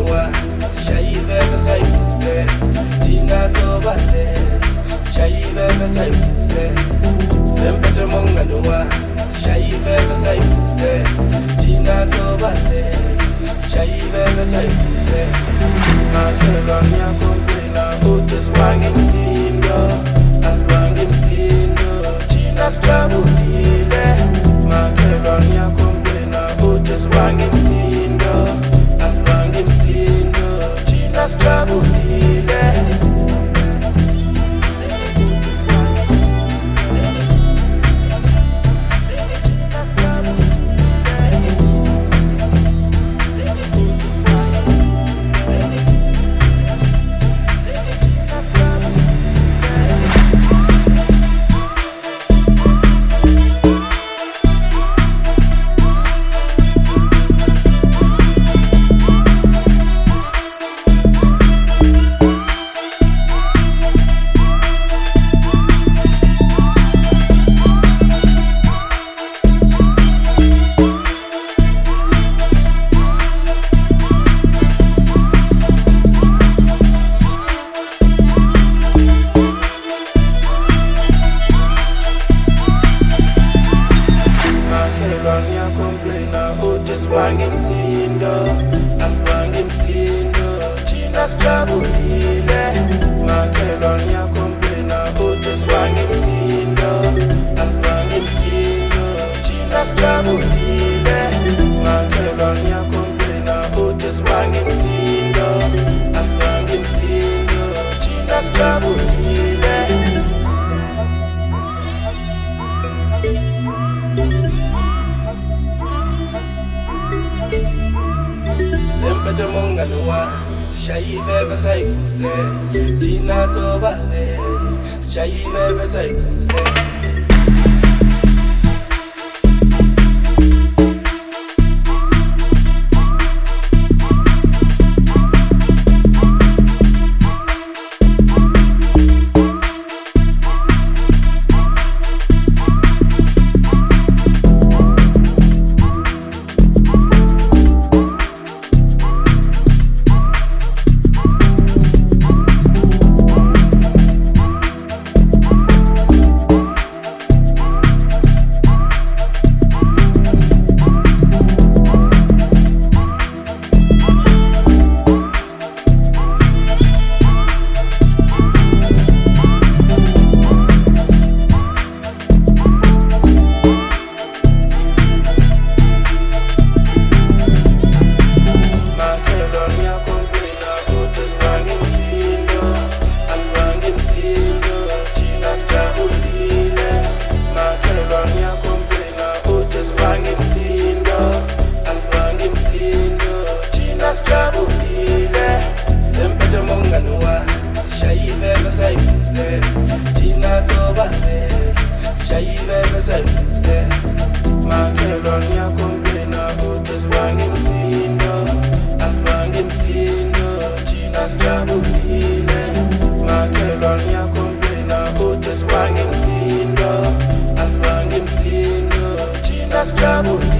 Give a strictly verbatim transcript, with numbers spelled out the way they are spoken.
nganuwa sishayive besayuze thina sobale sishayive besayuze sempete monganuwa sishayive besayuze thina sobale sishayive besayuze makelo nyakomplena uthi sibange msindo asibange msindo thina sijabulile makelo nyakomplena uthi sibange msindo asibange msindo thina sijabulile asibange msindo asibange msindo thina sijabulile makelo nyakomplena uthi sibange msindo asibange msindo thina sijabulile makelo nyakomplena uthi sibange msindo asibange msindo thina sijabulile sempete monganuwa sishayive besayuze thina sobale sishayive besayuze sijabulile sempete monganuwa sishayive besayuze thina sobale sishayive besayuze makelo nyakomplena uthi sibange msindo asibange msindo thina sijabulile makelo nyakomplena uthi sibange msindo asibange msindo thina sijabulile